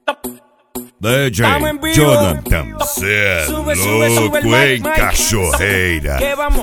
DJ Jonathan Sube loco el en mic. Cachoeira. Que vamos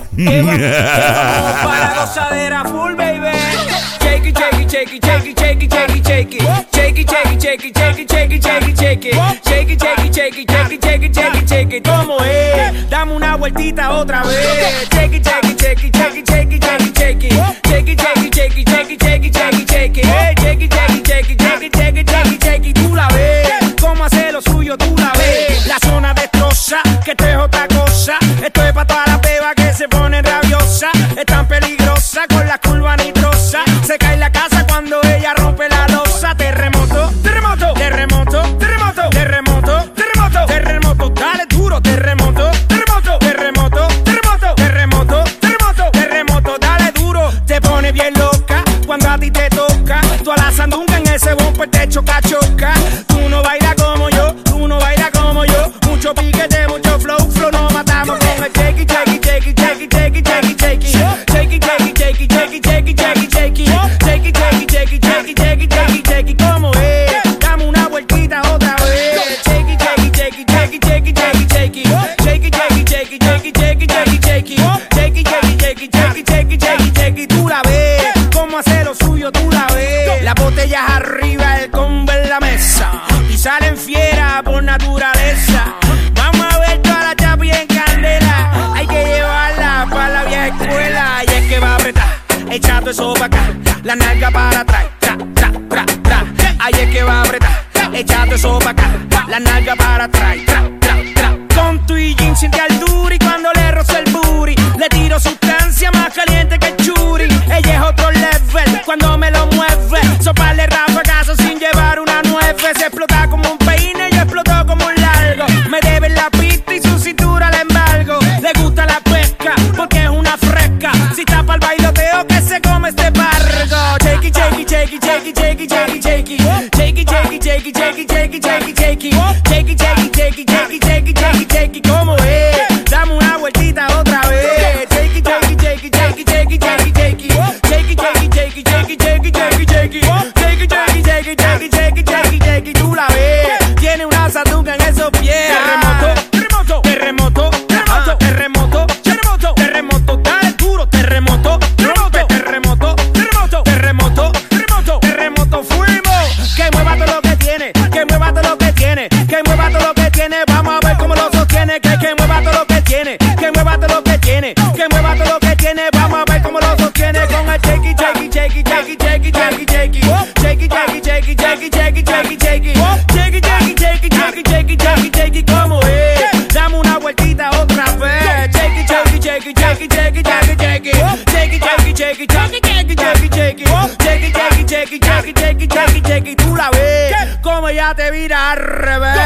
para la gozadera full, baby. Shake it, shake it, shake it, shake it, shake it, shake it, shake it. Shake it, shake it, shake it, shake it, shake it, shake it, shake it. Shake it, shake it, shake it, shake it, shake it, shake it, shake it. ¿Cómo es? Dame una vueltita otra vez. Shake it, shake it, shake it, shake it, shake it, shake it, shake it. Shake it, shake it, shake it, shake it, shake it, shake it, shake it. Shake it, shake it, shake it, shake it, shake it, shake it, shake it. Tú la ves. Cómo hace lo suyo, tú la ves. La zona destroza, que esto es otra cosa. Esto es pa' todas las bebas que se ponen rabiosas. Es tan peligrosa con la curva nitrosa. Se cae la casa cuando ella rompe la losa. Terremoto, terremoto, terremoto, terremoto, terremoto, terremoto, terremoto. Dale duro, terremoto, terremoto, terremoto, terremoto, terremoto, terremoto, terremoto. Dale duro, te pone bien loca cuando a ti te toca. Tú a la sandunga en ese bumper te choca, choca. Tú no bailas como yo, tú no bailas como yo. Mucho piquete, mucho flow, flow nos matamos con el shake it, shake it, shake it, shake it, shake it, shake it, shake it. Shake it, shake it, shake it, shake it, shake it, shake it, shake it. Shake it, shake it, shake it, shake it, shake it, shake it, shake it. ¿Cómo es? Dame una vueltita otra vez. Shake it, shake it, shake it, shake it, shake it, shake it, shake it. Shake it, shake it, shake it, shake it, shake it, shake it, shake it. Shake it, shake it, shake it, shake it, shake it, shake it, shake it. Tú la ves, cómo hace lo suyo, tú la ves. Las botellas arriba, el combo en la mesa. Y salen fieras por naturaleza. Vamos a ver toda la chapi en candela. Hay que llevarla para la vieja escuela. Y es que va a apretar, echando eso para acá. La nalga para atrás, tra, tra, tra, tra. Ahí es que va a apretar, echando eso para acá. La nalga para atrás, tra, tra, tra. Con tu y jean siente al duri cuando le rozo el booty. Le tiro sustancia más caliente que el churi. Ella es otro level cuando me lo mueve. Soparle rafagazo sin llevar una nueve. Se explota como un peine y explotó como un largo. Me debe la pista y su cintura le embargo. Le gusta la pesca porque es una fresca. Si tapa el bailoteo que se come este barco. Shake it, shake it, shake it, shake it, shake it, shake it, shake it. Shake it, shake it, shake it, shake it, shake it, shake it, shake it. Shake it, shake it, shake it, shake it, shake it, shake it, shake it. ¿Cómo es? Dame una vueltita otra vez. Shake it, shake it, shake it, shake it, shake it, shake it, shake it. Shake it, shake it, shake it, shake it, shake it, shake it, shake it. Shake it, shake it, shake it, shake it, shake it, shake it, shake it. Tú la ves. Tiene una sandunga en esos pies. Terremoto, terremoto, terremoto, terremoto, terremoto, terremoto, terremoto. Dale duro, terremoto, terremoto, terremoto, terremoto, terremoto, terremoto, terremoto. Fuimos. Que mueva todo lo que tiene, que mueva todo lo que tiene, que mueva todo lo que tiene. Vamos a ver cómo lo sostiene. Que mueva todo lo que tiene, que mueva todo lo que tiene, que mueva todo lo que tiene. Vamos a ver cómo lo sostiene con el shake it, shake it, shake it, shake it, shake it, shake it, shake it. Shake it, shake it, shake it, shake it, shake it, shake it, shake it. Shake it, shake it, shake it, shake it, shake it, shake it, shake it. ¿Cómo es? Dame una vueltita otra vez. Shake it, shake it, shake it, shake it, shake it, shake it, shake it. Shake it, shake it, shake it, shake it, shake it, shake it, shake it. Shake it, shake it, shake it, shake it, shake it, shake it, shake it. Tú la ves como ya te vira al revés.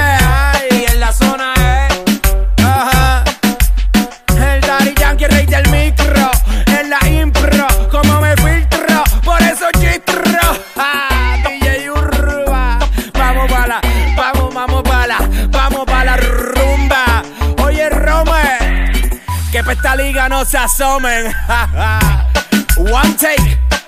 Y en la zona es ajá. El Daddy Yankee, rey del micro. En la impro, como me filtro. Por eso chistro. DJ Urba. Vamos pa' la, vamos pa' la rumba. Oye, Rome, que pa' esta liga no se asomen. One take.